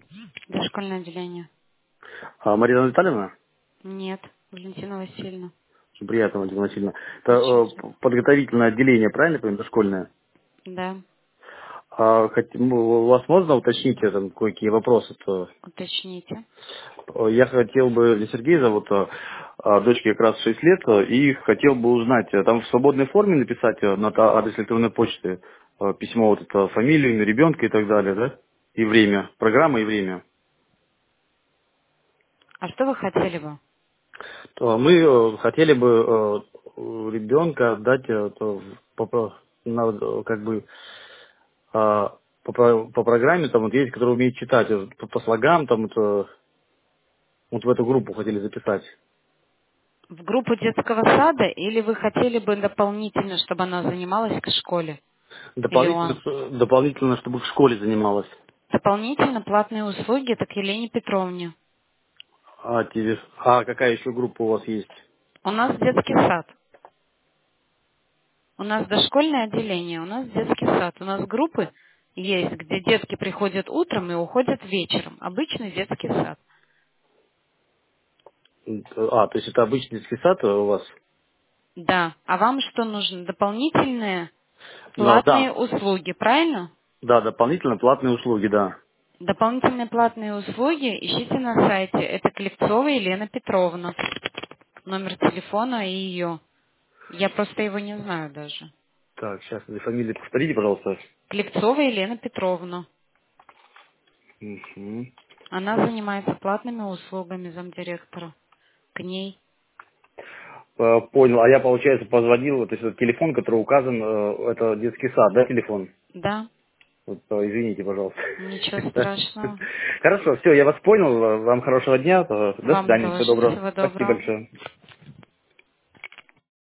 Дошкольное отделение. Марина Витальевна? Нет, Валентина Васильевна. Очень приятно, Валентина Васильевна. Это Очень. подготовительное отделение, правильно я понимаю, дошкольное? Да, У вас можно уточнить там кое-какие вопросы-то? уточните. Я хотел бы, для Сергея зовут, дочке как раз 6 лет, и хотел бы узнать, там в свободной форме написать на адрес электронной почты письмо, вот это, фамилию, имя ребенка и так далее, да? И время, программа и время. А что вы хотели бы? Мы хотели бы ребенка отдать как бы по программе, там вот есть, которые умеют читать по слогам, там вот в эту группу хотели записать. В группу детского сада или вы хотели бы дополнительно, чтобы она занималась к школе? Или он? Дополнительно, чтобы в школе занималась. Дополнительно платные услуги это к Елене Петровне. Какая еще группа у вас есть? У нас детский сад. У нас дошкольное отделение, у нас детский сад. У нас группы есть, где детки приходят утром и уходят вечером. Обычный детский сад. То есть это обычный детский сад у вас? Да. А вам что нужно? Дополнительные Да, платные услуги, правильно? да, дополнительно платные услуги, да. Дополнительные платные услуги ищите на сайте. Это Клевцова Елена Петровна. Номер телефона и ее. Я просто его не знаю даже. Так, сейчас, фамилию повторите, пожалуйста. Клевцова Елена Петровна. Мгм. Она занимается платными услугами замдиректора. К ней. Понял. А я, получается, позвонил, то есть этот телефон, который указан, это детский сад, да, телефон? Да, Вот, извините, пожалуйста. ничего страшного. Хорошо, все, я вас понял. Вам хорошего дня. До Вам свидания, всего тоже доброго. всего Спасибо доброго. большое.